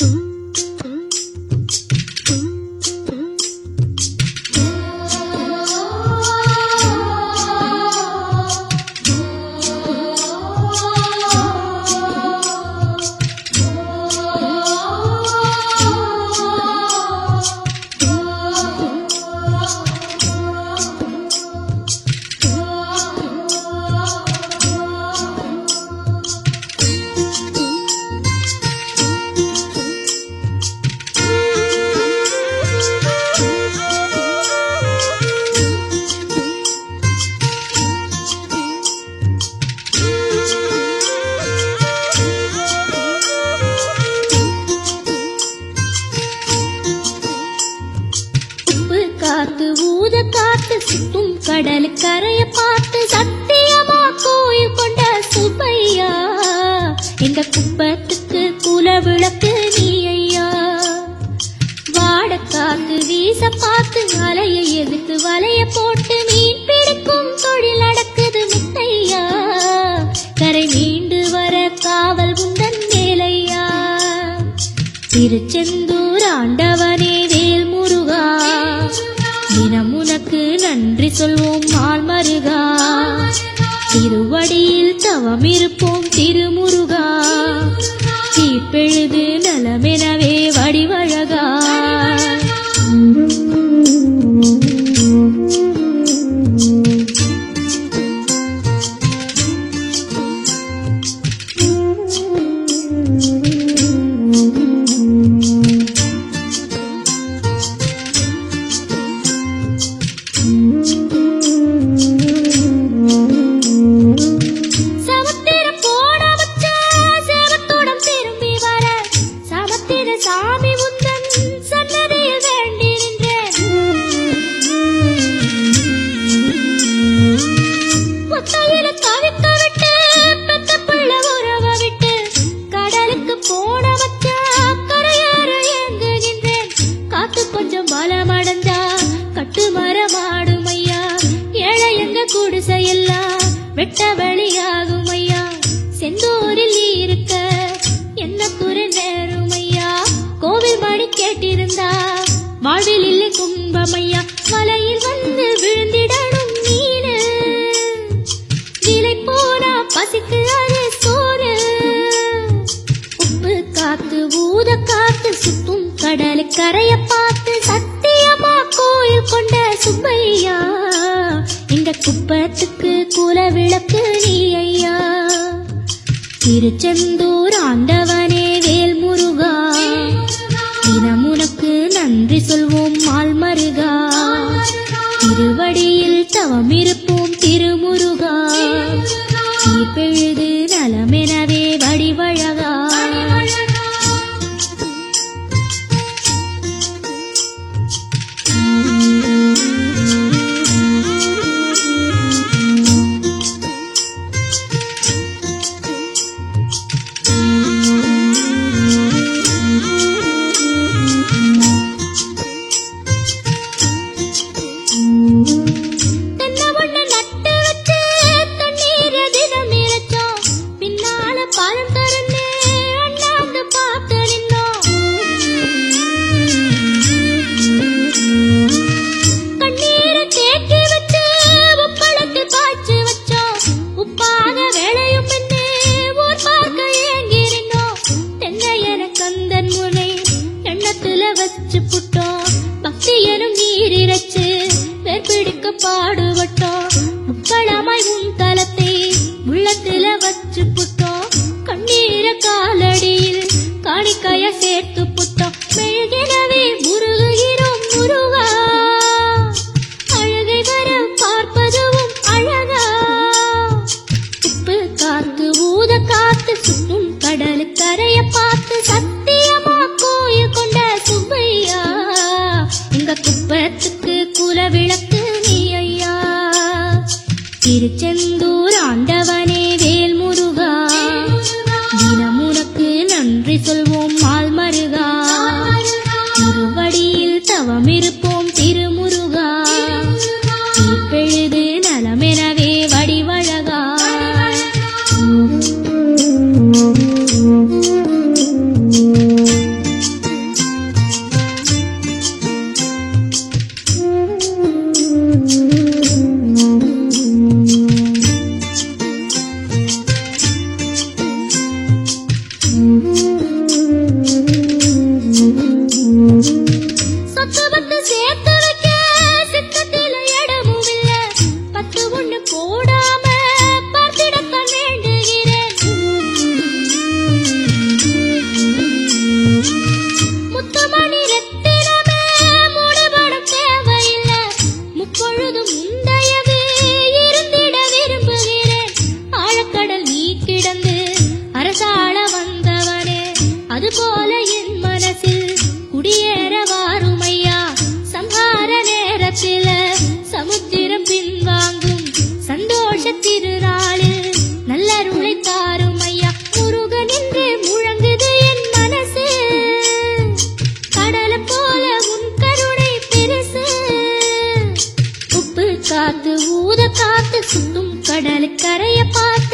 கடல் கரைய பார்த்து சத்தியமா கோயில் கொண்ட சுப்பையா, எங்க குப்பத்துக்கு குல விளக்கு நீ ஐயா. வாட காத்து வீச பார்த்து அலையை எதிர்த்து வலைய போட்டு மீன் பிடிக்கும் தொழில் நடக்குது முத்தையா. கரை மீண்டு வர காவல் உந்தன் மேலையா. திருச்செந்தூர் ஆண்டவனே வேல் முருகா, தினம் உனக்கு நன்றி சொல்வோம் மால் மருகா. திருவடியில் தவம் இருப்போம் திருமுருகா, தீப்பெழுது நலமெனவே வடிவழகா. வெட்ட வழியாகும் ஐயா. செந்தூரில் இருக்க என்ன குறை நேரும் ஐயா. கோவில் மணி கேட்டிருந்தா வாழ்வில் இல்லை கும்பம் ஐயா. மலையில் வந்து விழுந்திடணும் மீனு, விலை போனா பசிக்கு அது சோறு. உப்பு காத்து ஊத காத்து சுத்தும் கடலை கரைய பார்த்து சத்தியமா கோயில் கொண்ட சுப்பையா, இந்த குப்பத்துக்கு குல விளக்கு நீ ஐயா. திருச்செந்தூர் ஆண்டவனே வேல் முருகா, தினம் உனக்கு நன்றி சொல்வோம் மால் மருகா. திருவடியில் தவம் இருப்போம் திருமுருகா, தீப்பெழுது நலமெனவே வடிவழகா. பக்தி எனும் நீரிரச்சு வேர்பிடிக்க பாடுபட்டோம். முக்களமாய் உன் தலத்தை உள்ளத்துல வச்சு புட்டோம். கண்ணீர காலடியில் காணிக்கைய சேர்த்து புட்டோம். மெழுகினவே முருகுகிறோம் முருகா, அழகை வர பார்ப்பதுவும் அழகா. உப்பு காத்து ஊத காத்து சுற்றும் கடலு கரைய பார்த்து சத்தியமா கோயில் கொண்ட சுப்பையா, எங்க குப்பத்துக்கு குல விளக்கு நீ ஐயா. திருச்செந்தூர் ஆண்டவனே வேல் முருகா, தினம் உனக்கு நன்றி சொல்வோம் மால் மருகா. திருவடியில் தவம் இருப்போம் திருமுருகா, தீப்பெழுது நலமெனவே வடிவழகா. காத்து ஊத காத்து சுத்தும் கடலுக்கரைய பார்த்து